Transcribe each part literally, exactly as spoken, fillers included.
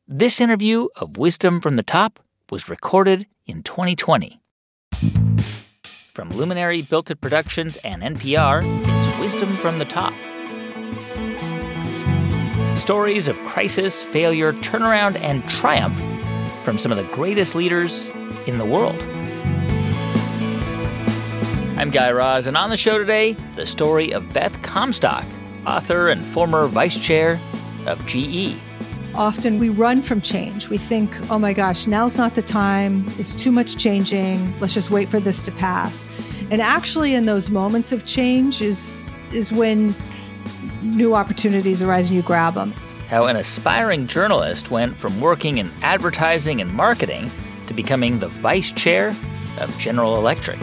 This interview of Wisdom from the Top was recorded in twenty twenty. From Luminary Built It Productions and N P R, it's Wisdom from the Top. Stories of crisis, failure, turnaround, and triumph from some of the greatest leaders in the world. I'm Guy Raz, and on the show today, the story of Beth Comstock, author and former vice chair of G E. Often we run from change. We think, oh my gosh, now's not the time. It's too much changing. Let's just wait for this to pass. And actually, in those moments of change is, is when new opportunities arise and you grab them. How an aspiring journalist went from working in advertising and marketing to becoming the vice chair of General Electric.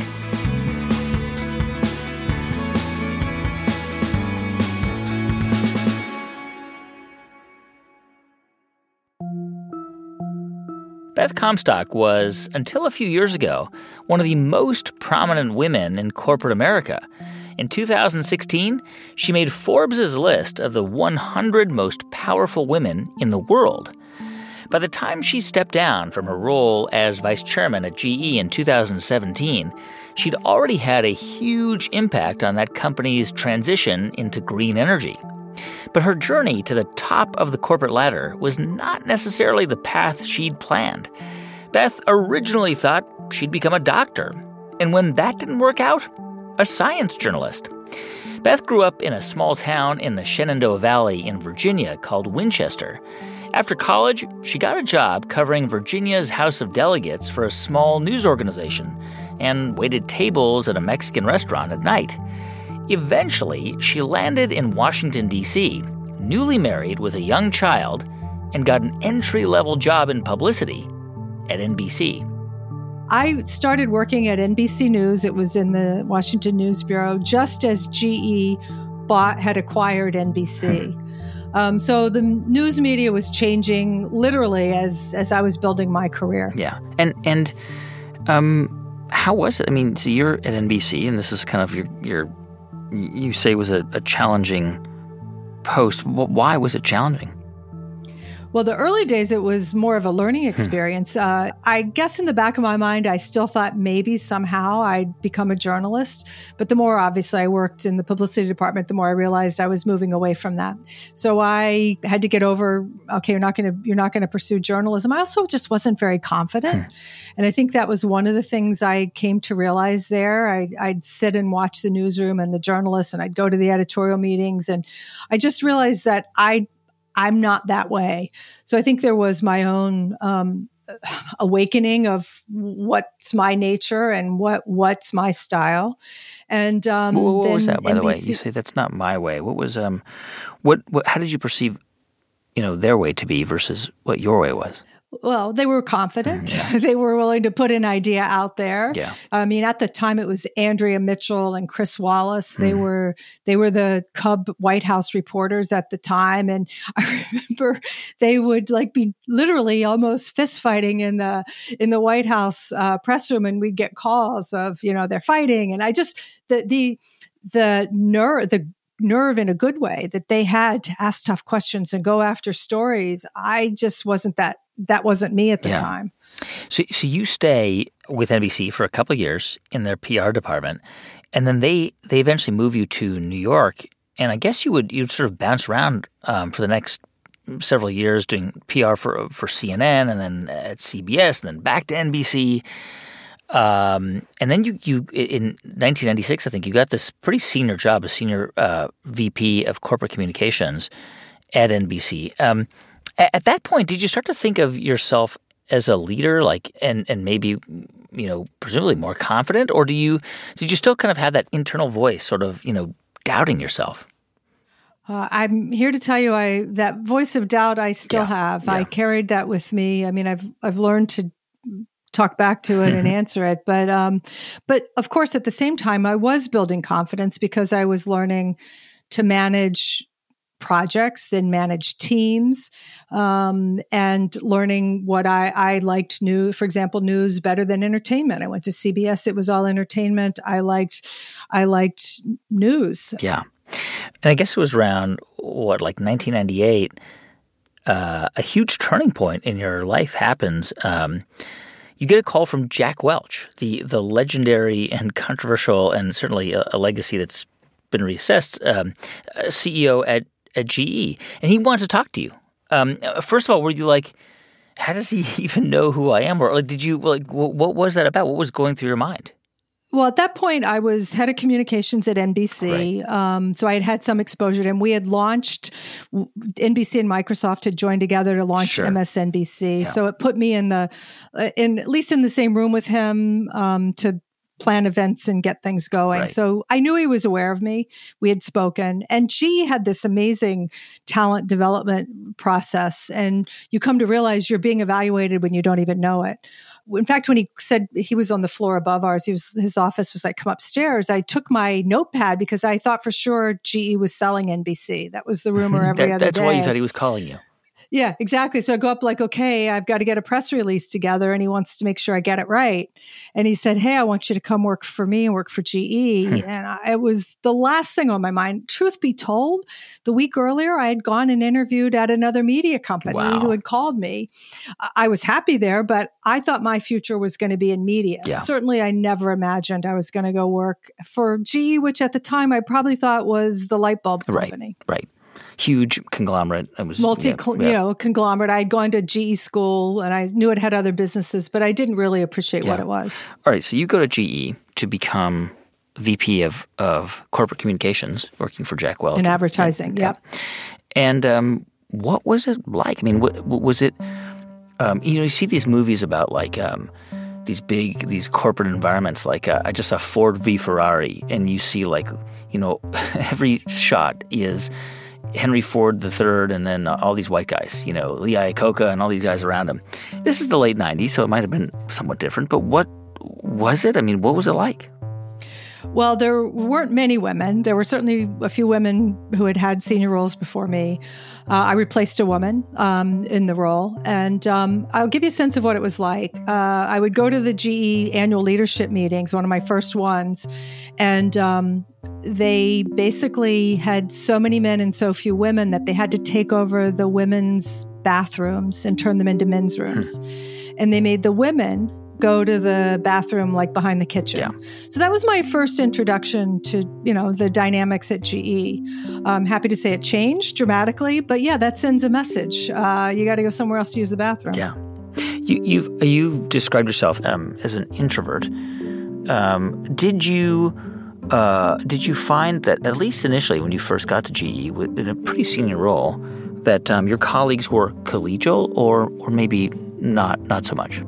Beth Comstock was, until a few years ago, one of the most prominent women in corporate America. In two thousand sixteen, she made Forbes' list of the one hundred most powerful women in the world. By the time she stepped down from her role as vice chairman at G E in two thousand seventeen, she'd already had a huge impact on that company's transition into green energy. But her journey to the top of the corporate ladder was not necessarily the path she'd planned. Beth originally thought she'd become a doctor, and when that didn't work out, a science journalist. Beth grew up in a small town in the Shenandoah Valley in Virginia called Winchester. After college, she got a job covering Virginia's House of Delegates for a small news organization and waited tables at a Mexican restaurant at night. Eventually, she landed in Washington, D C, newly married with a young child, and got an entry-level job in publicity at N B C. I started working at N B C News. It was in the Washington News Bureau, just as G E bought had acquired N B C. um, so the news media was changing literally as as I was building my career. Yeah, and and um, how was it? I mean, so you're at N B C, and this is kind of your your. You say it was a, a challenging post. Why was it challenging? Well, the early days, it was more of a learning experience. uh, I guess in the back of my mind, I still thought maybe somehow I'd become a journalist. But the more, obviously, I worked in the publicity department, the more I realized I was moving away from that. So I had to get over, okay, you're not going to you're not going to pursue journalism. I also just wasn't very confident. Hmm. And I think that was one of the things I came to realize there. I, I'd sit and watch the newsroom and the journalists, and I'd go to the editorial meetings. And I just realized that I I'm not that way. So I think there was my own um, awakening of what's my nature and what what's my style. And um, what, what then was that, by N B C the way? You say that's not my way. What was um, what, what? How did you perceive, you know, their way to be versus what your way was? Well, they were confident. Mm, yeah. They were willing to put an idea out there. Yeah. I mean, at the time, it was Andrea Mitchell and Chris Wallace. They mm. were they were the Cub White House reporters at the time, and I remember they would like be literally almost fist fighting in the in the White House uh, press room, and we'd get calls of you know they're fighting, and I just the the the nerve the. nerve in a good way that they had to ask tough questions and go after stories. I just wasn't that, that wasn't me at the yeah. time. So, so you stay with N B C for a couple of years in their P R department, and then they, they eventually move you to New York. And I guess you would, you'd sort of bounce around um, for the next several years doing P R for, for C N N and then at C B S and then back to N B C. Um, and then you, you, in nineteen ninety-six, I think you got this pretty senior job, a senior uh, V P of corporate communications at N B C. Um, at, at that point, did you start to think of yourself as a leader, like, and, and maybe, you know, presumably more confident, or do you, did you still kind of have that internal voice sort of, you know, doubting yourself? Uh, I'm here to tell you, I that voice of doubt I still yeah. have. Yeah. I carried that with me. I mean, I've I've learned to talk back to it and answer it. But, um, but of course, at the same time, I was building confidence because I was learning to manage projects, then manage teams, um, and learning what I, I liked new, for example, news better than entertainment. I went to C B S. It was all entertainment. I liked, I liked news. Yeah. And I guess it was around, what, like nineteen ninety-eight, uh, a huge turning point in your life happens. Um, you get a call from Jack Welch, the the legendary and controversial, and certainly a, a legacy that's been reassessed, um, C E O at, at G E, and he wants to talk to you. Um, first of all, were you like, how does he even know who I am? Or like, did you like, what, what was that about? What was going through your mind? Well, at that point, I was head of communications at N B C. Right. Um, so I had had some exposure to him. We had launched, N B C and Microsoft had joined together to launch Sure. M S N B C. Yeah. So it put me in the, in at least in the same room with him um, to plan events and get things going. Right. So I knew he was aware of me. We had spoken. And G had this amazing talent development process. And you come to realize you're being evaluated when you don't even know it. In fact, when he said he was on the floor above ours, he was, his office was like, come upstairs. I took my notepad because I thought for sure G E was selling N B C. That was the rumor every that, other that's day. why you thought he was calling you. Yeah, exactly. So I go up like, okay, I've got to get a press release together, and he wants to make sure I get it right. And he said, hey, I want you to come work for me and work for G E. And I, it was the last thing on my mind. Truth be told, the week earlier, I had gone and interviewed at another media company Wow. who had called me. I was happy there, but I thought my future was going to be in media. Yeah. Certainly, I never imagined I was going to go work for G E, which at the time I probably thought was the light bulb company. Right, right. Huge conglomerate. It was Multi, yeah, you yeah. know, conglomerate. I'd gone to G E school and I knew it had other businesses, but I didn't really appreciate Yeah. what it was. All right, so you go to G E to become V P of, of corporate communications, working for Jack Welch. In advertising, Yeah. yep. And um, what was it like? I mean, what, what was it? Um, you know, you see these movies about like um, these big, these corporate environments. Like uh, I just saw Ford v Ferrari, and you see like, you know, every shot is Henry Ford the third, and then uh, all these white guys, you know, Lee Iacocca and all these guys around him. This is the late nineties, so it might have been somewhat different. But what was it? I mean, what was it like? Well, there weren't many women. There were certainly a few women who had had senior roles before me. Uh, I replaced a woman um, in the role. And um, I'll give you a sense of what it was like. Uh, I would go to the G E annual leadership meetings, one of my first ones, and um, they basically had so many men and so few women that they had to take over the women's bathrooms and turn them into men's rooms. And they made the women go to the bathroom like behind the kitchen. Yeah. So that was my first introduction to, you know, the dynamics at G E. I'm happy to say it changed dramatically, but yeah, that sends a message. Uh, you got to go somewhere else to use the bathroom. Yeah. You, you've you've described yourself um, as an introvert. Um, did you uh, did you find that at least initially when you first got to G E in a pretty senior role, that um, your colleagues were collegial or or maybe not not so much?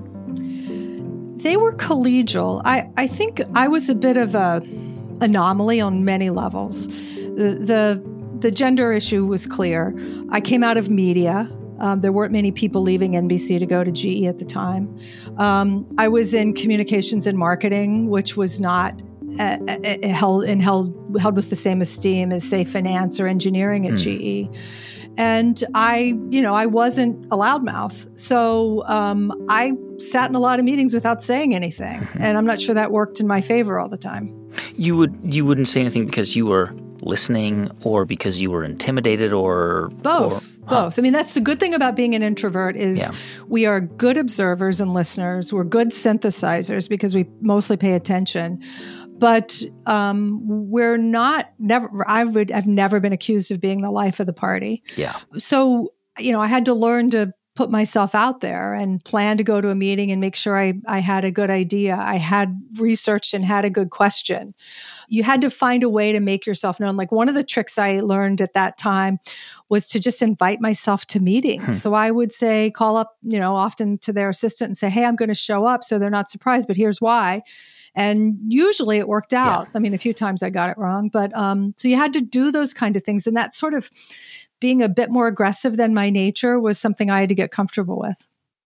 They were collegial. I, I think I was a bit of a anomaly on many levels. The, the, the gender issue was clear. I came out of media. Um, there weren't many people leaving N B C to go to G E at the time. Um, I was in communications and marketing, which was not uh, uh, held and held held with the same esteem as, say, finance or engineering at mm. G E. And I, you know, I wasn't a loudmouth. So um, I sat in a lot of meetings without saying anything. Mm-hmm. And I'm not sure that worked in my favor all the time. You would you wouldn't say anything because you were listening or because you were intimidated or both. Or, both. Huh. I mean, that's the good thing about being an introvert is yeah. we are good observers and listeners. We're good synthesizers because we mostly pay attention. But um, we're not, never, I would, I've never been accused of being the life of the party. Yeah. So, you know, I had to learn to put myself out there and plan to go to a meeting and make sure I, I had a good idea. I had researched and had a good question. You had to find a way to make yourself known. Like one of the tricks I learned at that time was to just invite myself to meetings. Hmm. So I would say, call up, you know, often to their assistant and say, hey, I'm going to show up. So they're not surprised, but here's why. And usually it worked out. Yeah. I mean, a few times I got it wrong, but um, so you had to do those kind of things. And that sort of being a bit more aggressive than my nature was something I had to get comfortable with.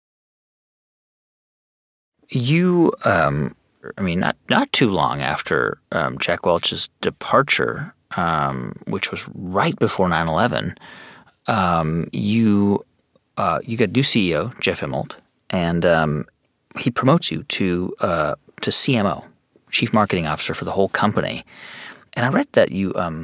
You, um, I mean, not not too long after um, Jack Welch's departure, um, which was right before nine eleven, um, you uh, you got a new C E O, Jeff Immelt, and um, he promotes you to uh, to C M O, Chief Marketing Officer for the whole company. And I read that you um,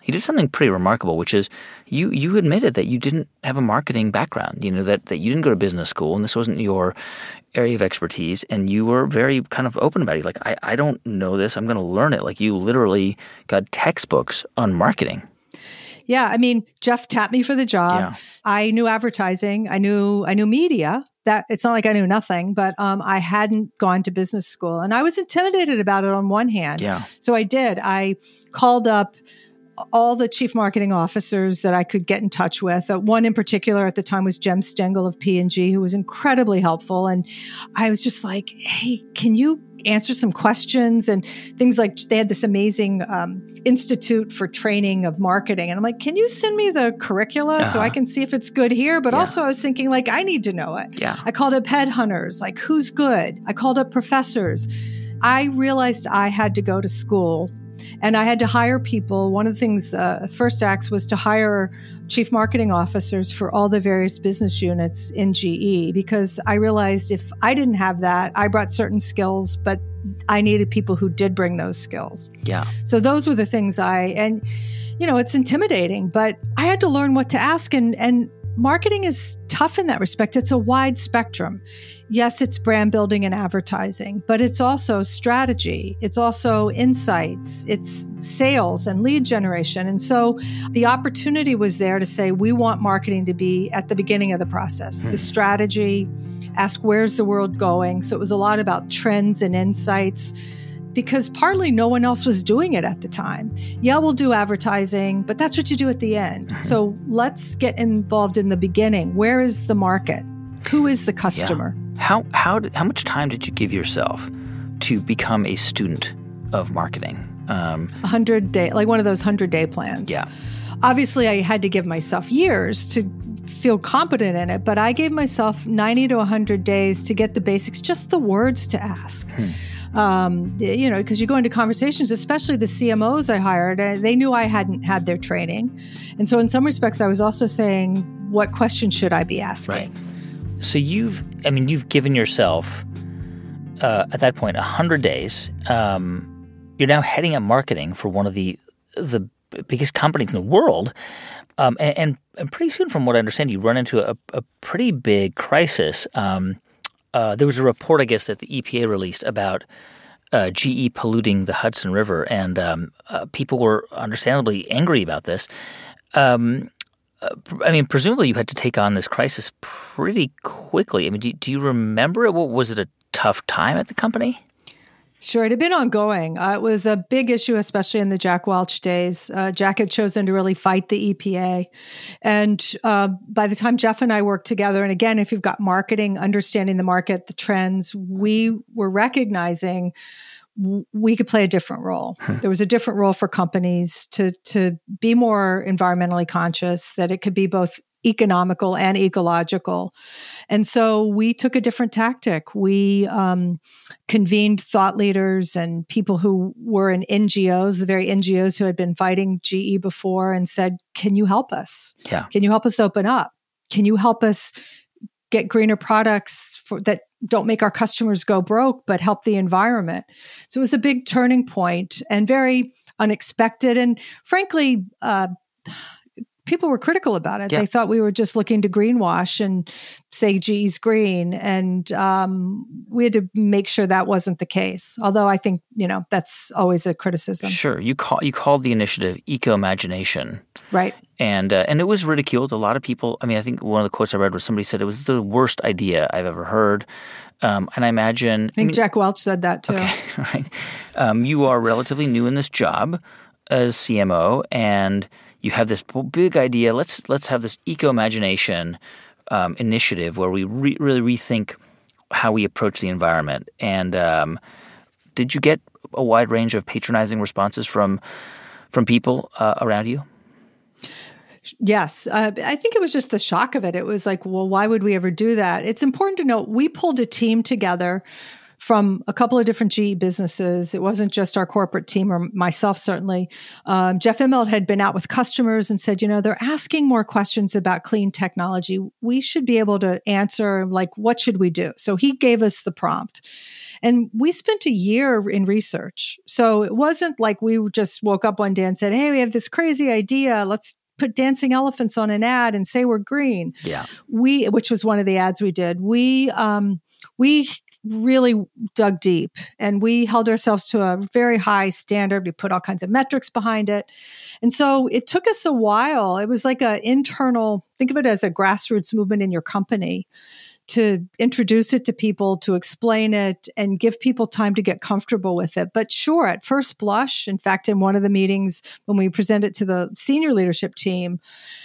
you did something pretty remarkable, which is you you admitted that you didn't have a marketing background, you know, that, that you didn't go to business school and this wasn't your area of expertise, and you were very kind of open about it. Like, I, I don't know this. I'm going to learn it. Like, you literally got textbooks on marketing. Yeah, I mean, Jeff tapped me for the job. Yeah. I knew advertising. I knew I knew media. That it's not like I knew nothing, but um, I hadn't gone to business school, and I was intimidated about it on one hand. Yeah. So I did. I called up all the chief marketing officers that I could get in touch with. Uh, one in particular at the time was Jem Stengel of P and G, who was incredibly helpful. And I was just like, hey, can you answer some questions? And things like they had this amazing um, institute for training of marketing. And I'm like, can you send me the curricula uh-huh. so I can see if it's good here? But yeah. also I was thinking, like, I need to know it. Yeah. I called up headhunters, like, who's good? I called up professors. I realized I had to go to school. And I had to hire people. One of the things, uh, first acts was to hire chief marketing officers for all the various business units in G E, because I realized if I didn't have that, I brought certain skills, but I needed people who did bring those skills. Yeah. So those were the things I, and, you know, it's intimidating, but I had to learn what to ask. And, and marketing is tough in that respect. It's a wide spectrum. Yes, it's brand building and advertising, but it's also strategy. It's also insights. It's sales and lead generation. And so the opportunity was there to say, we want marketing to be at the beginning of the process, hmm. the strategy, ask where's the world going. So it was a lot about trends and insights, because partly no one else was doing it at the time. Yeah, we'll do advertising, but that's what you do at the end. Mm-hmm. So let's get involved in the beginning. Where is the market? Who is the customer? Yeah. How how did, how much time did you give yourself to become a student of marketing? Um, a hundred day, like one of those hundred day plans. Yeah. Obviously, I had to give myself years to feel competent in it, but I gave myself ninety to one hundred days to get the basics, just the words to ask. Hmm. Um, you know, because you go into conversations, especially the C M Os I hired, uh, they knew I hadn't had their training. And so in some respects, I was also saying, what questions should I be asking? Right. So you've, I mean, you've given yourself, uh, at that point, one hundred days. Um, you're now heading up marketing for one of the the biggest companies in the world. Um, and, and, and pretty soon, from what I understand, you run into a, a pretty big crisis. Um, uh, there was a report, I guess, that the E P A released about uh, G E polluting the Hudson River, and um, uh, people were understandably angry about this. Um, uh, I mean, presumably you had to take on this crisis pretty quickly. I mean, do, do you remember it? Was it a tough time at the company? Sure. It had been ongoing. Uh, it was a big issue, especially in the Jack Welch days. Uh, Jack had chosen to really fight the E P A. And uh, by the time Jeff and I worked together, and again, if you've got marketing, understanding the market, the trends, we were recognizing w- we could play a different role. Hmm. There was a different role for companies to, to be more environmentally conscious, that it could be both economical and ecological. And so we took a different tactic. We um, convened thought leaders and people who were in N G Os, the very N G Os who had been fighting G E before, and said, can you help us? Yeah. Can you help us open up? Can you help us get greener products for, that don't make our customers go broke, but help the environment? So it was a big turning point and very unexpected. And frankly, uh, people were critical about it. Yeah. They thought we were just looking to greenwash and say G E's green. And um, we had to make sure that wasn't the case. Although I think, you know, that's always a criticism. Sure. You call, you called the initiative Eco-Imagination. Right. And uh, and it was ridiculed. A lot of people, I mean, I think one of the quotes I read was somebody said it was the worst idea I've ever heard. Um, and I imagine— I think I mean, Jack Welch said that too. Okay, right. Um, you are relatively new in this job as C M O, and you have this big idea. Let's let's have this Eco-Imagination um, initiative where we re- really rethink how we approach the environment. And um, did you get a wide range of patronizing responses from from people uh, around you? Yes. Uh, I think it was just the shock of it. It was like, well, why would we ever do that? It's important to note we pulled a team together from a couple of different G E businesses. It wasn't just our corporate team or myself, certainly. Um, Jeff Immelt had been out with customers and said, you know, they're asking more questions about clean technology. We should be able to answer, like, what should we do? So he gave us the prompt. And we spent a year in research. So it wasn't like we just woke up one day and said, hey, we have this crazy idea. Let's put dancing elephants on an ad and say we're green. Yeah. We, which was one of the ads we did. We, um, we really dug deep and we held ourselves to a very high standard. We put all kinds of metrics behind it. And so it took us a while. It was like an internal, think of it as a grassroots movement in your company, to introduce it to people, to explain it, and give people time to get comfortable with it. But sure, at first blush, in fact, in one of the meetings when we presented it to the senior leadership team,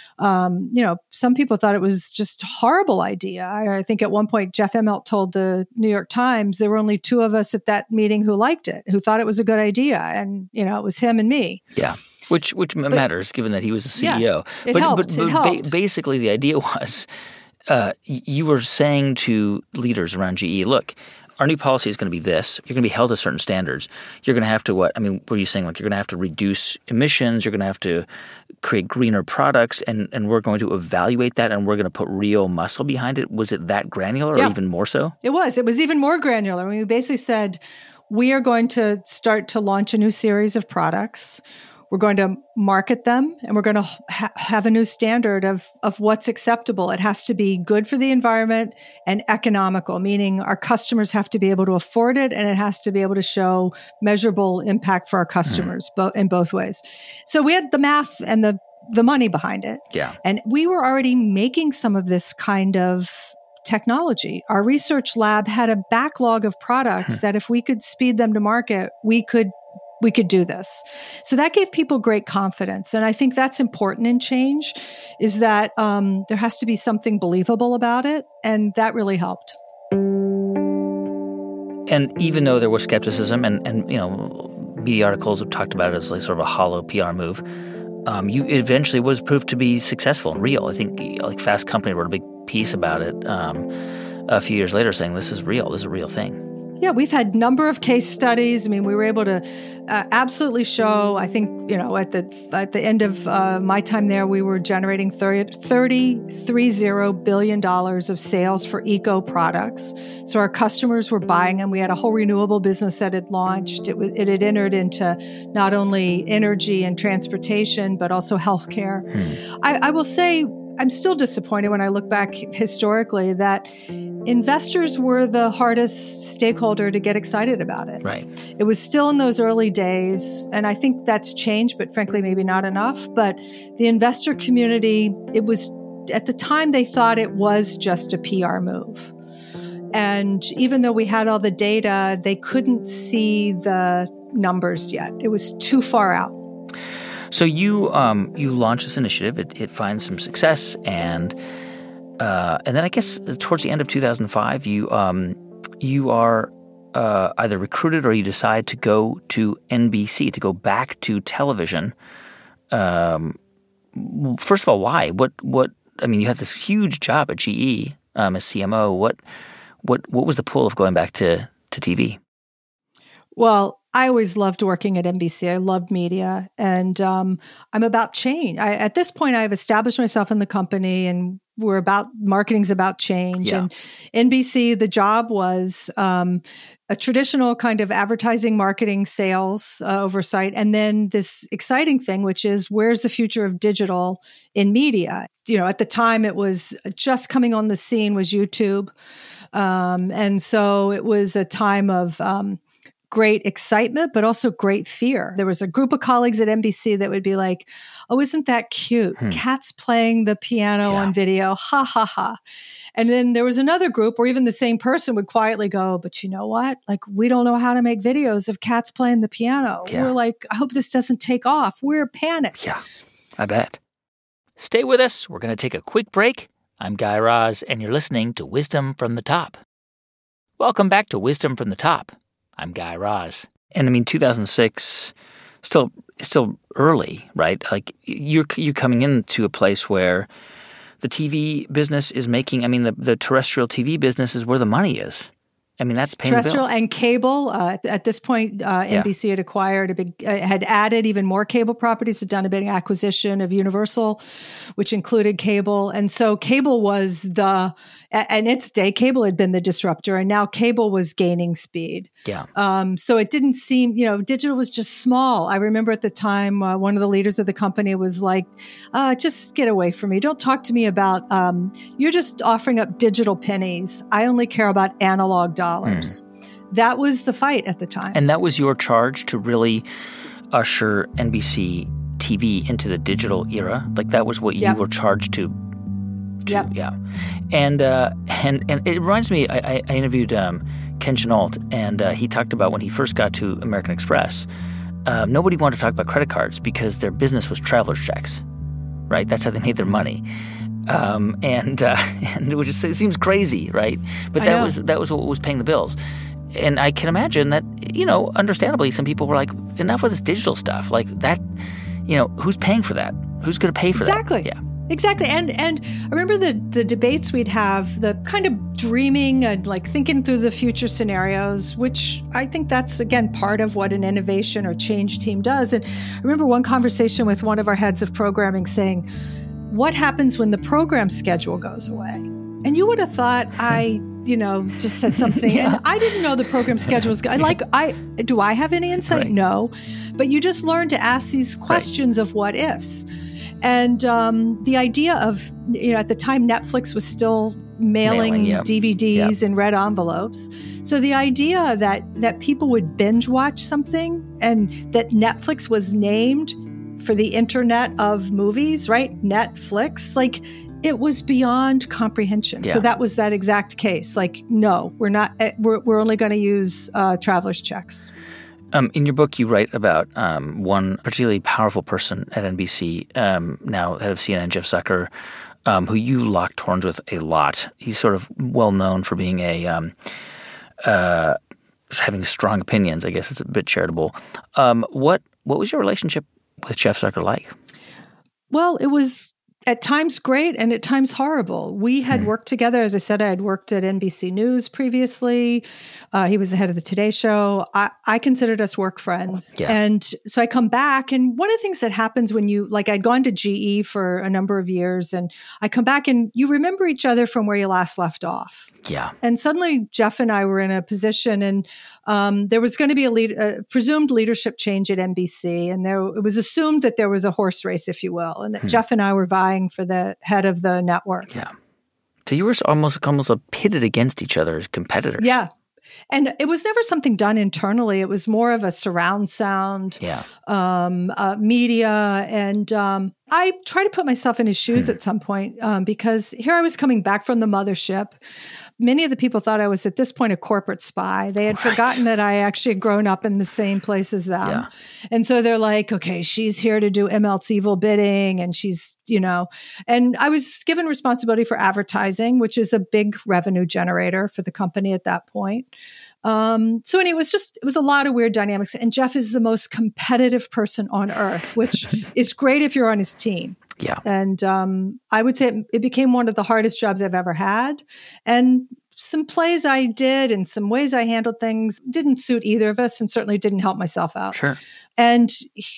um, you know, some people thought it was just a horrible idea. I, I think at one point, Jeff Immelt told the New York Times there were only two of us at that meeting who liked it, who thought it was a good idea. And, you know, it was him and me. Yeah. Which which but, matters, given that he was the C E O. Yeah, it but, helped. But, but it helped. Ba- basically, the idea was uh, you were saying to leaders around G E, look, our new policy is going to be this. You're going to be held to certain standards. You're going to have to what? I mean, were you saying like you're going to have to reduce emissions? You're going to have to create greener products, and, and we're going to evaluate that, and we're going to put real muscle behind it? Was it that granular, or yeah. even more so? It was. It was even more granular. We basically said, we are going to start to launch a new series of products. We're going to market them, and we're going to ha- have a new standard of, of what's acceptable. It has to be good for the environment and economical, meaning our customers have to be able to afford it, and it has to be able to show measurable impact for our customers mm. bo- in both ways. So we had the math and the, the money behind it. Yeah. And we were already making some of this kind of technology. Our research lab had a backlog of products hmm. that if we could speed them to market, we could we could do this. So that gave people great confidence. And I think that's important in change, is that um, there has to be something believable about it. And that really helped. And even though there was skepticism and, and you know, media articles have talked about it as like sort of a hollow P R move, um, you it eventually was proved to be successful and real. I think like Fast Company wrote a big piece about it um, a few years later saying this is real, this is a real thing. Yeah, we've had a number of case studies. I mean, we were able to uh, absolutely show, I think, you know, at the at the end of uh, my time there, we were generating thirty billion dollars of sales for eco products. So our customers were buying them. We had a whole renewable business that had launched. It, was, it had entered into not only energy and transportation, but also healthcare. Hmm. I, I will say, I'm still disappointed when I look back historically that investors were the hardest stakeholder to get excited about it. Right. It was still in those early days, and I think that's changed, but frankly, maybe not enough. But the investor community, it was, at the time, they thought it was just a P R move. And even though we had all the data, they couldn't see the numbers yet. It was too far out. So you um, you launch this initiative. It, it finds some success, and uh, and then I guess towards the end of two thousand five, you um, you are uh, either recruited or you decide to go to N B C, to go back to television. Um, first of all, why? What what? I mean, you have this huge job at G E um, as C M O. What what what was the pull of going back to to T V? Well, I always loved working at N B C. I loved media, and um, I'm about change. I, at this point, I've established myself in the company, and we're about marketing's about change. Yeah. And N B C, the job was um, a traditional kind of advertising, marketing, sales uh, oversight, and then this exciting thing, which is where's the future of digital in media? You know, at the time, it was just coming on the scene was YouTube, um, and so it was a time of um, great excitement, but also great fear. There was a group of colleagues at N B C that would be like, oh, isn't that cute? Hmm. Cats playing the piano yeah. on video. Ha, ha, ha. And then there was another group where even the same person would quietly go, but you know what? Like, we don't know how to make videos of cats playing the piano. Yeah. We're like, I hope this doesn't take off. We're panicked. Yeah, I bet. Stay with us. We're going to take a quick break. I'm Guy Raz, and you're listening to Wisdom from the Top. Welcome back to Wisdom from the Top. I'm Guy Raz. And I mean, two thousand six, still still early, right? Like you're you're coming into a place where the T V business is making, I mean, the, the terrestrial T V business is where the money is. I mean, that's paying the bills. Terrestrial and cable. Uh, at this point, uh, N B C yeah. had acquired a big, uh, had added even more cable properties, had done a big acquisition of Universal, which included cable. And so cable was the, and its day, cable had been the disruptor, and now cable was gaining speed. Yeah. Um, so it didn't seem, you know, digital was just small. I remember at the time, uh, one of the leaders of the company was like, uh, just get away from me. Don't talk to me about, um, you're just offering up digital pennies. I only care about analog dollars. Mm. That was the fight at the time. And that was your charge to really usher N B C T V into the digital era? Like that was what you yep. were charged to To, yep. Yeah, and uh, and and it reminds me. I, I interviewed um, Ken Chenault, and uh, he talked about when he first got to American Express. Uh, nobody wanted to talk about credit cards because their business was traveler's checks, right? That's how they made their money, um, and uh, and it was just it seems crazy, right? But that was that was what was paying the bills, and I can imagine that you know, understandably, some people were like, enough with this digital stuff, like that. You know, who's paying for that? Who's going to pay for exactly. that? Yeah. Exactly. And and I remember the, the debates we'd have, the kind of dreaming and like thinking through the future scenarios, which I think that's, again, part of what an innovation or change team does. And I remember one conversation with one of our heads of programming saying, what happens when the program schedule goes away? And you would have thought I, you know, just said something. yeah. And I didn't know the program schedule was going. Like, I do I have any insight? Right. No. But you just learn to ask these questions right. of what ifs. And um, the idea of, you know, at the time, Netflix was still mailing, mailing yep. D V Ds yep. in red envelopes. So the idea that that people would binge watch something and that Netflix was named for the internet of movies, right? Netflix, like it was beyond comprehension. Yeah. So that was that exact case. Like, no, we're not, we're, we're only going to use uh, traveler's checks. Um, in your book, you write about um, one particularly powerful person at N B C, um, now head of C N N, Jeff Zucker, um, who you locked horns with a lot. He's sort of well known for being a um, uh, having strong opinions. I guess it's a bit charitable. Um, what what was your relationship with Jeff Zucker like? Well, it was at times great and at times horrible. We had hmm. worked together. As I said, I had worked at N B C News previously. Uh, he was the head of the Today Show. I, I considered us work friends. Yeah. And so I come back, and one of the things that happens when you, like I'd gone to G E for a number of years, and I come back and you remember each other from where you last left off. Yeah. And suddenly Jeff and I were in a position, and um, there was going to be a, lead, a presumed leadership change at N B C. And there it was assumed that there was a horse race, if you will, and that hmm. Jeff and I were vying for the head of the network. Yeah. So you were almost almost pitted against each other as competitors. Yeah. And it was never something done internally. It was more of a surround sound, yeah. um, uh, media. And um, I tried to put myself in his shoes hmm. at some point um, because here I was coming back from the mothership. Many of the people thought I was at this point a corporate spy. They had right. forgotten that I actually had grown up in the same place as them. Yeah. And so they're like, okay, she's here to do Imelt's evil bidding. And she's, you know, and I was given responsibility for advertising, which is a big revenue generator for the company at that point. Um, so anyway, it was just, it was a lot of weird dynamics. And Jeff is the most competitive person on earth, which is great if you're on his team. Yeah. And um, I would say it, it became one of the hardest jobs I've ever had. And some plays I did and some ways I handled things didn't suit either of us and certainly didn't help myself out. Sure. And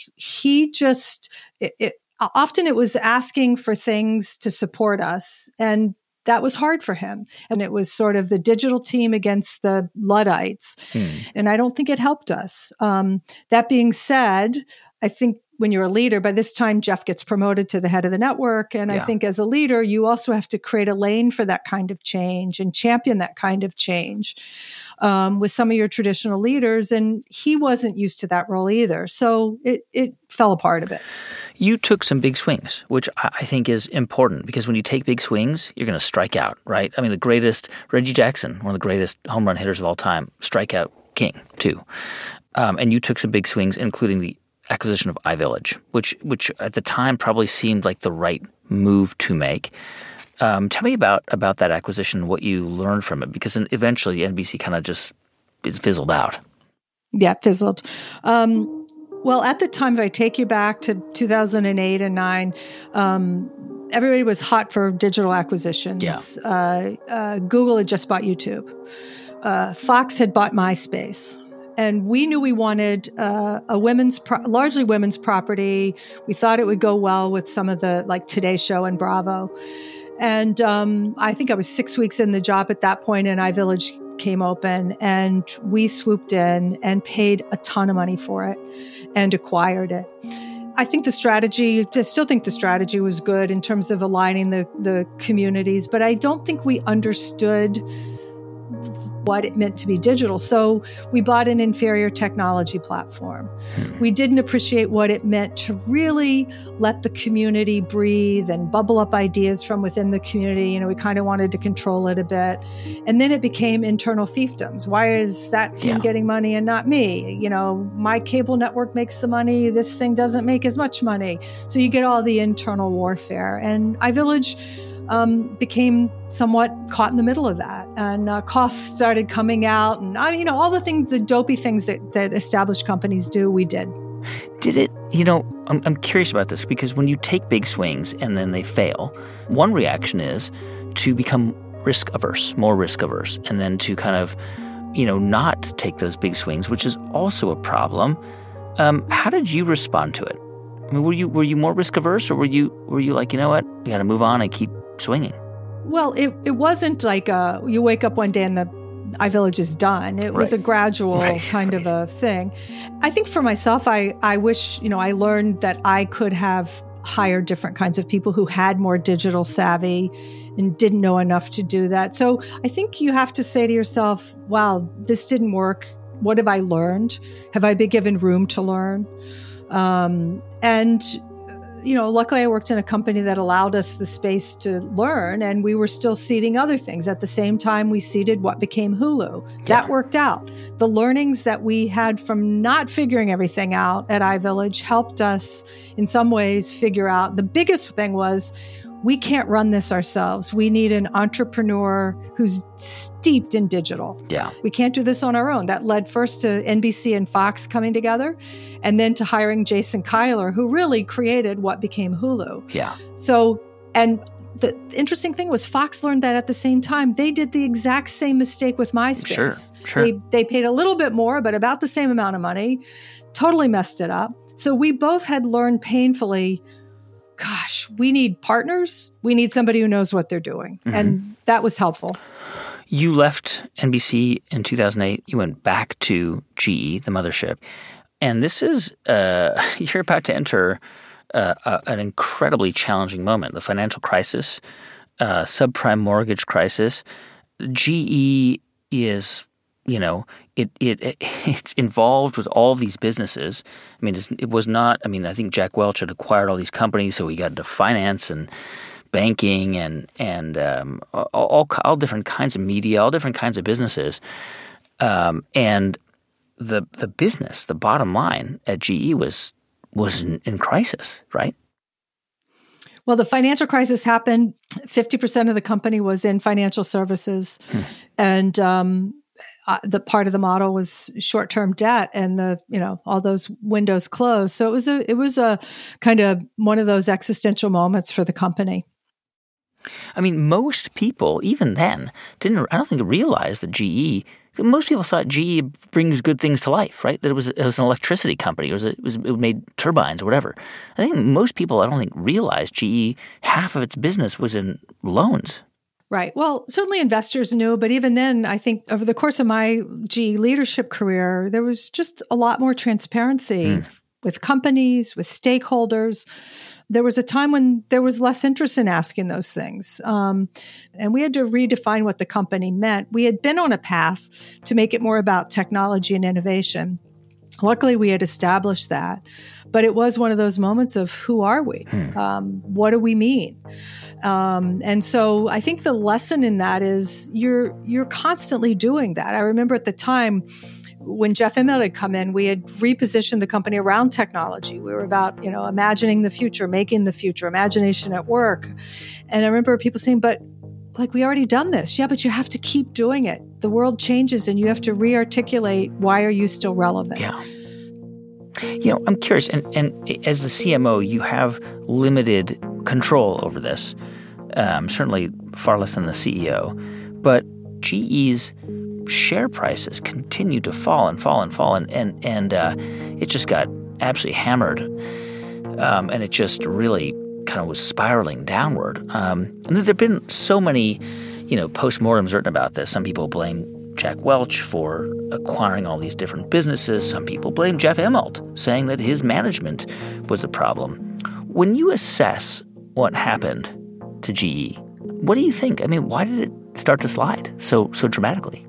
he just, it, it, often it was asking for things to support us. And that was hard for him. And it was sort of the digital team against the Luddites. Hmm. And I don't think it helped us. Um, that being said, I think when you're a leader, by this time, Jeff gets promoted to the head of the network. And yeah. I think as a leader, you also have to create a lane for that kind of change and champion that kind of change um, with some of your traditional leaders. And he wasn't used to that role either. So it, it fell apart a bit. You took some big swings, which I think is important because when you take big swings, you're going to strike out, right? I mean, the greatest, Reggie Jackson, one of the greatest home run hitters of all time, strikeout king, too. Um, and you took some big swings, including the acquisition of iVillage, which which at the time probably seemed like the right move to make. Um, tell me about, about that acquisition, what you learned from it, because eventually N B C kind of just fizzled out. Yeah, fizzled. Um, well, at the time, if I take you back to two thousand eight and nine, um, everybody was hot for digital acquisitions. Yeah. Uh, uh, Google had just bought YouTube. Uh, Fox had bought MySpace. And we knew we wanted uh, a women's, pro- largely women's property. We thought it would go well with some of the, like Today Show and Bravo. And um, I think I was six weeks in the job at that point, and iVillage came open, and we swooped in and paid a ton of money for it and acquired it. I think the strategy, I still think the strategy was good in terms of aligning the, the communities, but I don't think we understood what it meant to be digital. So we bought an inferior technology platform. Hmm. We didn't appreciate what it meant to really let the community breathe and bubble up ideas from within the community. You know, we kind of wanted to control it a bit. And then it became internal fiefdoms. Why is that team yeah. getting money and not me? You know, my cable network makes the money. This thing doesn't make as much money. So you get all the internal warfare. And iVillage Um, became somewhat caught in the middle of that. And uh, costs started coming out. And, I mean, you know, all the things, the dopey things that, that established companies do, we did. Did it, you know, I'm, I'm curious about this because when you take big swings and then they fail, one reaction is to become risk averse, more risk averse, and then to kind of, you know, not take those big swings, which is also a problem. Um, how did you respond to it? I mean, were you were you more risk averse, or were you were you like, you know what, we got to move on and keep swinging? Well, it, it wasn't like a, you wake up one day and the iVillage is done. It right. was a gradual right. kind right. of a thing. I think for myself, I, I wish, you know, I learned that I could have hired different kinds of people who had more digital savvy and didn't know enough to do that. So I think you have to say to yourself, wow, this didn't work. What have I learned? Have I been given room to learn? Um, and you know, luckily I worked in a company that allowed us the space to learn, and we were still seeding other things. At the same time, we seeded what became Hulu. Yeah. That worked out. The learnings that we had from not figuring everything out at iVillage helped us in some ways figure out. The biggest thing was, we can't run this ourselves. We need an entrepreneur who's steeped in digital. Yeah. We can't do this on our own. That led first to N B C and Fox coming together, and then to hiring Jason Kilar, who really created what became Hulu. Yeah. So, and the interesting thing was Fox learned that at the same time. They did the exact same mistake with MySpace. Sure, sure. They, they paid a little bit more, but about the same amount of money, totally messed it up. So we both had learned painfully, gosh, we need partners. We need somebody who knows what they're doing. Mm-hmm. And that was helpful. You left N B C in two thousand eight. You went back to G E, the mothership. And this is, uh, you're about to enter uh, uh, an incredibly challenging moment. The financial crisis, uh, subprime mortgage crisis. G E is, you know, It, it it's involved with all of these businesses. I mean, it's, it was not. I mean, I think Jack Welch had acquired all these companies, so he got into finance and banking and and um, all, all all different kinds of media, all different kinds of businesses. Um, and the the business, the bottom line at G E was was in, in crisis, right? Well, the financial crisis happened. fifty percent of the company was in financial services, hmm. and um, Uh, the part of the model was short-term debt, and the you know all those windows closed. So it was a it was a kind of one of those existential moments for the company. I mean, most people even then didn't. I don't think realized that G E. Most people thought G E brings good things to life, right? That it was it was an electricity company. It was a, it was it made turbines or whatever. I think most people I don't think realized G E. Half of its business was in loans. Right. Well, certainly investors knew, but even then, I think over the course of my G E leadership career, there was just a lot more transparency mm. with companies, with stakeholders. There was a time when there was less interest in asking those things. Um, and we had to redefine what the company meant. We had been on a path to make it more about technology and innovation. Luckily, we had established that. But it was one of those moments of, who are we? Hmm. Um, what do we mean? Um, and so I think the lesson in that is you're you're constantly doing that. I remember at the time when Jeff Immelt had come in, we had repositioned the company around technology. We were about, you know, imagining the future, making the future, imagination at work. And I remember people saying, but like, we already done this. Yeah, but you have to keep doing it. The world changes and you have to re-articulate, why are you still relevant? Yeah. You know, I'm curious, and, and as the C M O, you have limited control over this, um, certainly far less than the C E O. But G E's share prices continued to fall and fall and fall, and and, and uh, it just got absolutely hammered, um, and it just really kind of was spiraling downward. Um, and there have been so many, you know, postmortems written about this. Some people blame Jack Welch for acquiring all these different businesses. Some people blame Jeff Immelt, saying that his management was the problem. When you assess what happened to G E, what do you think? I mean, why did it start to slide so so dramatically?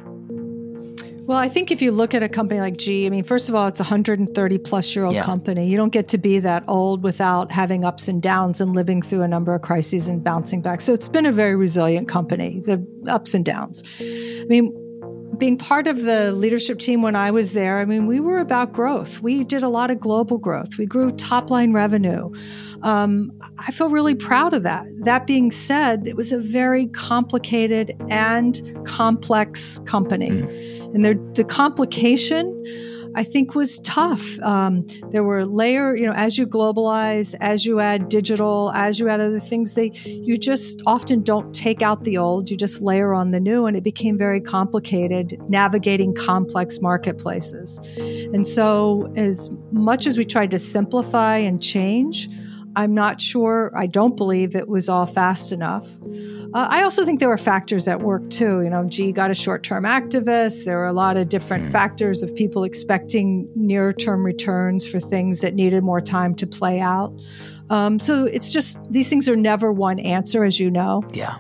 Well, I think if you look at a company like G E, I mean, first of all, it's a one hundred thirty plus year old yeah. company. You don't get to be that old without having ups and downs and living through a number of crises and bouncing back. So it's been a very resilient company, the ups and downs. I mean, being part of the leadership team when I was there, I mean, we were about growth. We did a lot of global growth. We grew top-line revenue. Um, I feel really proud of that. That being said, it was a very complicated and complex company. Mm. And there, the complication, I think, was tough. Um, there were layer, you know, as you globalize, as you add digital, as you add other things, they you just often don't take out the old, you just layer on the new, and it became very complicated navigating complex marketplaces. And so as much as we tried to simplify and change, I'm not sure, I don't believe it was all fast enough. Uh, I also think there were factors at work, too. You know, G got a short-term activist. There were a lot of different mm. factors of people expecting near-term returns for things that needed more time to play out. Um, so it's just, these things are never one answer, as you know. Yeah.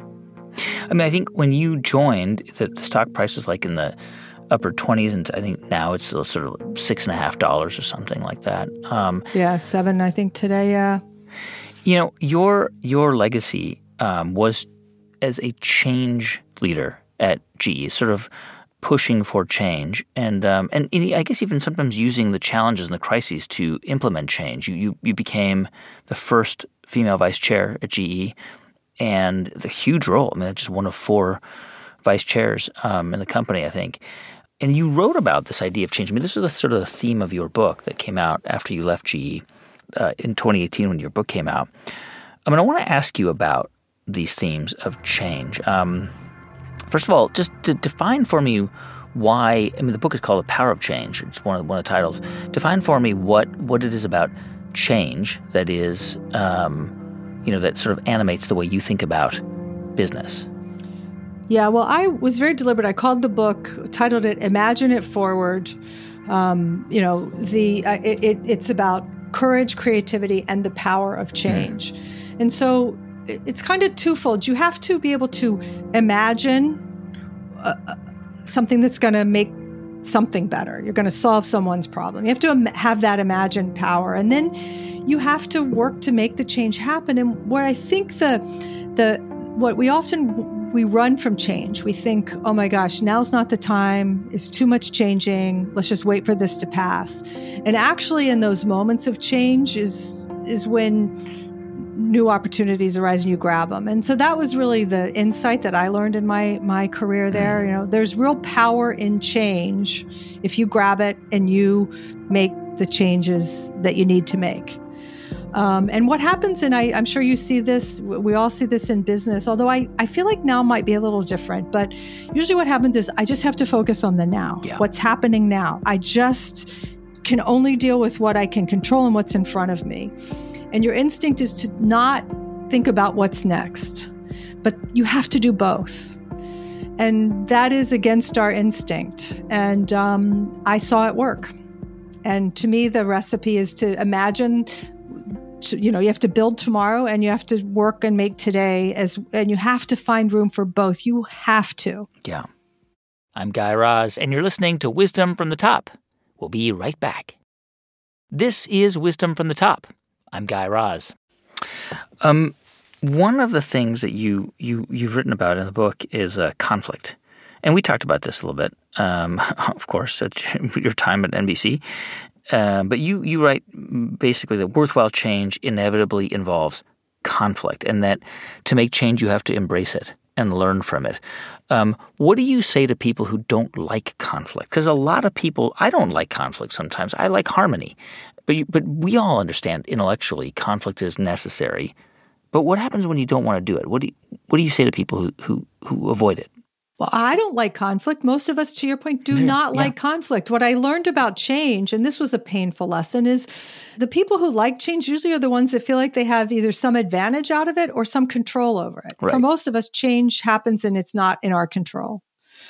I mean, I think when you joined, the, the stock price was like in the upper twenties, and I think now it's sort of six and a half dollars or something like that. Um, yeah, seven, I think, today, yeah. You know, your your legacy um, was as a change leader at G E, sort of pushing for change, and um, and I guess even sometimes using the challenges and the crises to implement change. You you, you became the first female vice chair at G E, and the huge role. I mean, that's just one of four vice chairs um, in the company, I think. And you wrote about this idea of change. I mean, this was the, sort of the theme of your book that came out after you left G E uh, in twenty eighteen when your book came out. I mean, I want to ask you about these themes of change. Um, first of all, just to define for me why, I mean, the book is called The Power of Change. It's one of, one of the titles. Define for me what, what it is about change that is, um, you know, that sort of animates the way you think about business. Yeah, well, I was very deliberate. I called the book, titled it Imagine It Forward. Um, you know, the uh, it, it, it's about courage, creativity, and the power of change. Mm. And so it's kind of twofold. You have to be able to imagine uh, something that's going to make something better. You're going to solve someone's problem. You have to im- have that imagined power. And then you have to work to make the change happen. And what I think the the what we often we run from change. We think, oh my gosh, now's not the time. It's too much changing. Let's just wait for this to pass. And actually in those moments of change is is when new opportunities arise and you grab them. And so that was really the insight that I learned in my my career there. You know, there's real power in change if you grab it and you make the changes that you need to make. Um, and what happens, and I, I'm sure you see this, we all see this in business, although I, I feel like now might be a little different, but usually what happens is I just have to focus on the now, yeah. what's happening now. I just can only deal with what I can control and what's in front of me. And your instinct is to not think about what's next, but you have to do both. And that is against our instinct. And um, I saw it work. And to me, the recipe is to imagine, to, you know, you have to build tomorrow and you have to work and make today, as, and you have to find room for both. You have to. Yeah. I'm Guy Raz, and you're listening to Wisdom from the Top. We'll be right back. This is Wisdom from the Top. I'm Guy Raz. Um, one of the things that you, you, you've written about in the book is uh, conflict. And we talked about this a little bit, um, of course, at your time at N B C. Uh, but you, you write basically that worthwhile change inevitably involves conflict, and that to make change you have to embrace it and learn from it. Um, what do you say to people who don't like conflict? Because a lot of people, I don't like conflict sometimes. I like harmony. But you, but we all understand intellectually conflict is necessary But what happens when you don't want to do it? What do you, what do you say to people who, who, who avoid it? Well, I don't like conflict. Most of us, to your point, do Yeah, not yeah. like conflict. What I learned about change, and this was a painful lesson, is the people who like change usually are the ones that feel like they have either some advantage out of it or some control over it. Right. For most of us, change happens and it's not in our control.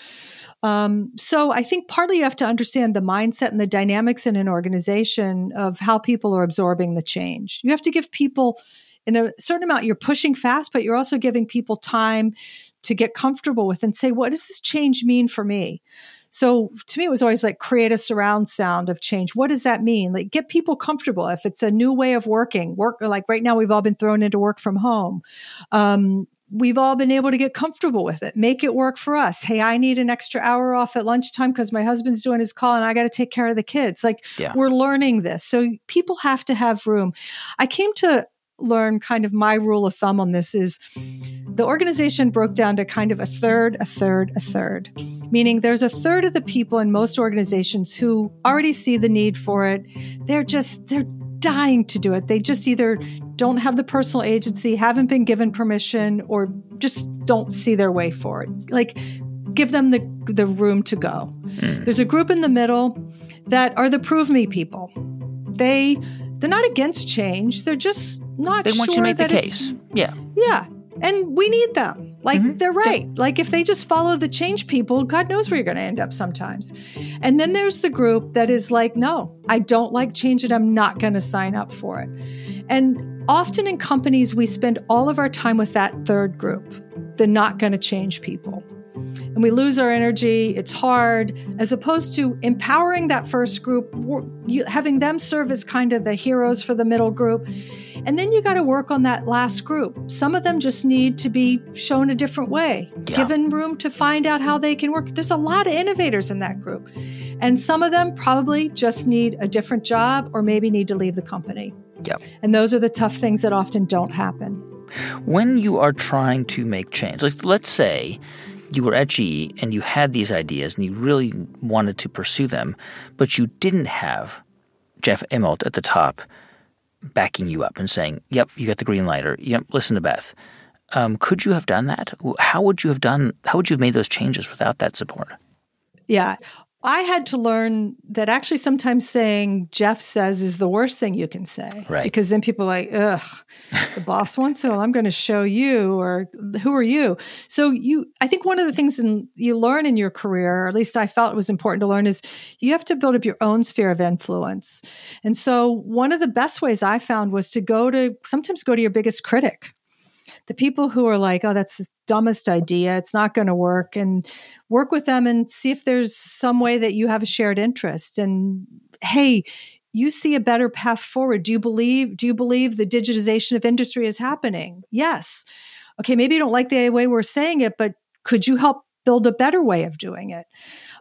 Um, so I think partly you have to understand the mindset and the dynamics in an organization of how people are absorbing the change. You have to give people, in a certain amount, you're pushing fast, but you're also giving people time to get comfortable with and say, what does this change mean for me? So to me, it was always like create a surround sound of change. What does that mean? Like get people comfortable. If it's a new way of working, work, like right now, we've all been thrown into work from home. Um, We've all been able to get comfortable with it. Make it work for us. Hey, I need an extra hour off at lunchtime because my husband's doing his call and I got to take care of the kids. Like Yeah. we're learning this. So people have to have room. I came to learn kind of my rule of thumb on this is the organization broke down to kind of a third, a third, a third, meaning there's a third of the people in most organizations who already see the need for it. They're just, they're dying to do it. They just either don't have the personal agency, haven't been given permission, or just don't see their way for it. Like, give them the, the room to go. Mm. There's a group in the middle that are the prove me people. They, they're not against change. They're just not They sure want you to make the that case. it's- Yeah. Yeah. And we need them. Like, mm-hmm. they're right. Yeah. Like, if they just follow the change people, God knows where you're going to end up sometimes. And then there's the group that is like, no, I don't like change and I'm not going to sign up for it. And often in companies, we spend all of our time with that third group, the not going to change people. And we lose our energy. It's hard, as opposed to empowering that first group, having them serve as kind of the heroes for the middle group. And then you got to work on that last group. Some of them just need to be shown a different way, yeah. given room to find out how they can work. There's a lot of innovators in that group. And some of them probably just need a different job or maybe need to leave the company. Yep. And those are the tough things that often don't happen. When you are trying to make change, like let's say you were at G E and you had these ideas and you really wanted to pursue them, but you didn't have Jeff Immelt at the top backing you up and saying, yep, you got the green light, or yep, listen to Beth. Um, could you have done that? How would you have done, how would you have made those changes without that support? Yeah. I had to learn that actually sometimes saying Jeff says is the worst thing you can say. Right. Because then people are like, ugh, the boss wants so I'm going to show you, or who are you? So you, I think one of the things in, you learn in your career, or at least I felt it was important to learn, is you have to build up your own sphere of influence. And so one of the best ways I found was to go to, sometimes go to your biggest critic. The people who are like, oh, that's the dumbest idea, it's not going to work, and work with them and see if there's some way that you have a shared interest. And hey, you see a better path forward. Do you believe, do you believe the digitization of industry is happening? Yes. Okay, maybe you don't like the way we're saying it, but could you help build a better way of doing it?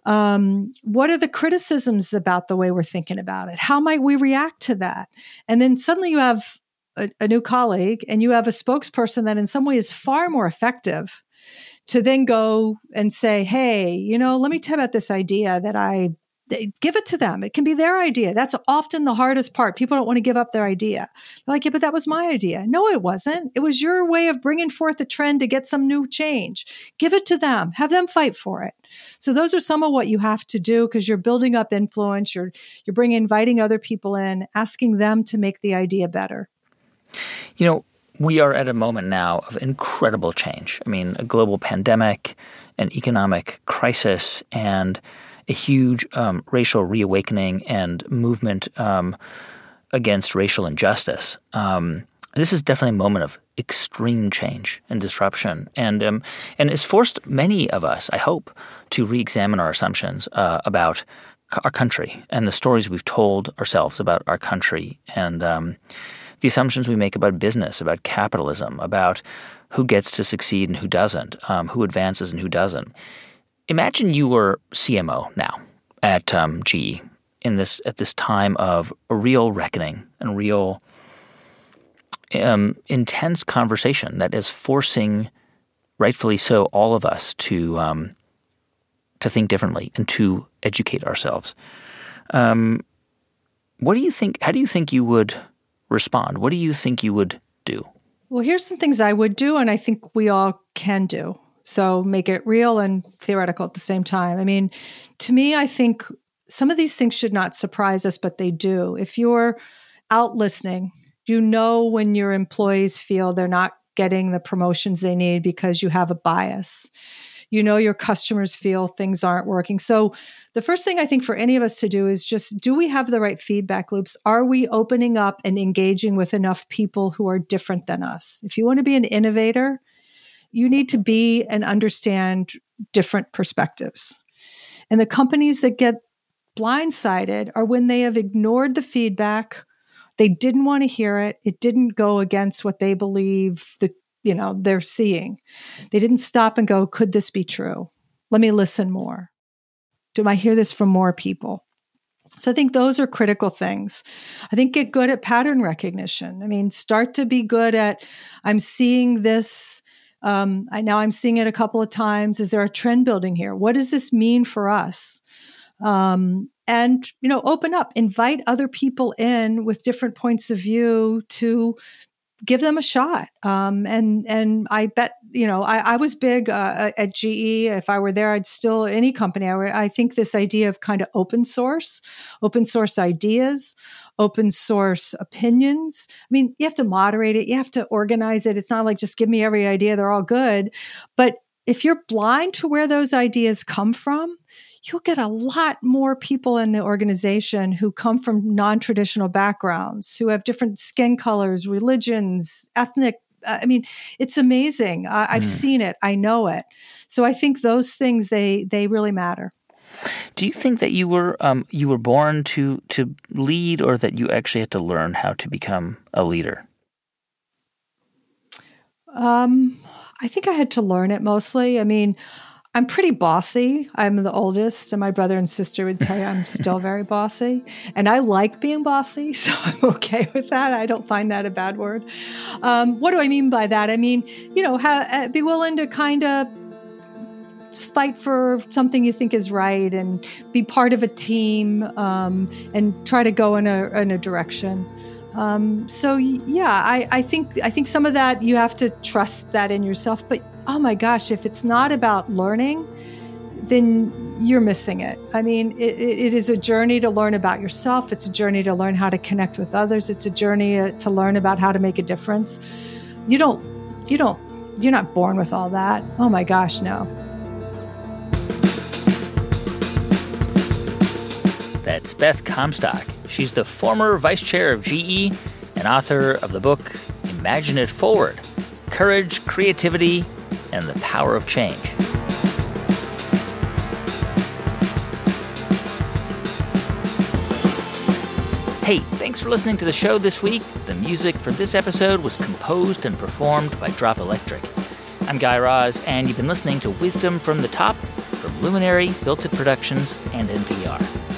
Um, what are the criticisms about the way we're thinking about it? How might we react to that? And then suddenly you have A, a new colleague, and you have a spokesperson that in some way is far more effective to then go and say, hey, you know, let me tell you about this idea that I give it to them. It can be their idea. That's often the hardest part. People don't want to give up their idea. They're like, yeah, but that was my idea. No, it wasn't. It was your way of bringing forth a trend to get some new change. Give it to them. Have them fight for it. So those are some of what you have to do, because you're building up influence. You're, you're bringing, inviting other people in, asking them to make the idea better. You know, we are at a moment now of incredible change. I mean, a global pandemic, an economic crisis, and a huge um, racial reawakening and movement um, against racial injustice. Um, this is definitely a moment of extreme change and disruption, and um, and it's forced many of us, I hope, to re-examine our assumptions uh, about our country and the stories we've told ourselves about our country, and um, the assumptions we make about business, about capitalism, about who gets to succeed and who doesn't, um, who advances and who doesn't. Imagine you were C M O now at um, G E in this at this time of a real reckoning and real um, intense conversation that is forcing, rightfully so, all of us to um, to think differently and to educate ourselves. Um, what do you think? How do you think you would respond? What do you think you would do? Well, here's some things I would do, and I think we all can do. So make it real and theoretical at the same time. I mean, to me, I think some of these things should not surprise us, but they do. If you're out listening, you know when your employees feel they're not getting the promotions they need because you have a bias. You know your customers feel things aren't working. So the first thing I think for any of us to do is just, do we have the right feedback loops? Are we opening up and engaging with enough people who are different than us? If you want to be an innovator, you need to be and understand different perspectives. And the companies that get blindsided are when they have ignored the feedback. They didn't want to hear it. It didn't go against what they believe that, you know, they're seeing. They didn't stop and go, could this be true? Let me listen more. Do I hear this from more people? So I think those are critical things. I think get good at pattern recognition. I mean, start to be good at, I'm seeing this. Um, I now I'm seeing it a couple of times. Is there a trend building here? What does this mean for us? Um, and, you know, open up, invite other people in with different points of view to give them a shot. Um, and, and I bet, you know, I, I was big, uh, at G E. If I were there, I'd still, any company, I, were, I think this idea of kind of open source, open source ideas, open source opinions. I mean, you have to moderate it. You have to organize it. It's not like just give me every idea. They're all good. But if you're blind to where those ideas come from, you'll get a lot more people in the organization who come from non-traditional backgrounds, who have different skin colors, religions, ethnic. I mean, it's amazing. I, I've mm. seen it. I know it. So I think those things, they they really matter. Do you think that you were um, you were born to to lead, or that you actually had to learn how to become a leader? Um, I think I had to learn it mostly. I mean, I'm pretty bossy. I'm the oldest, and my brother and sister would tell you I'm still very bossy. And I like being bossy, so I'm okay with that. I don't find that a bad word. Um, what do I mean by that? I mean, you know, ha- be willing to kind of fight for something you think is right and be part of a team, um, and try to go in a, in a direction. Um, so yeah, I, I think, I think some of that you have to trust that in yourself, but oh my gosh, if it's not about learning, then you're missing it. I mean, it, it is a journey to learn about yourself. It's a journey to learn how to connect with others. It's a journey to learn about how to make a difference. You don't, you don't, you're not born with all that. Oh my gosh, no. That's Beth Comstock. She's the former vice chair of G E and author of the book Imagine It Forward: Courage, Creativity, and the Power of Change. Hey, thanks for listening to the show this week. The music for this episode was composed and performed by Drop Electric. I'm Guy Raz, and you've been listening to Wisdom from the Top from Luminary, Built It Productions, and N P R.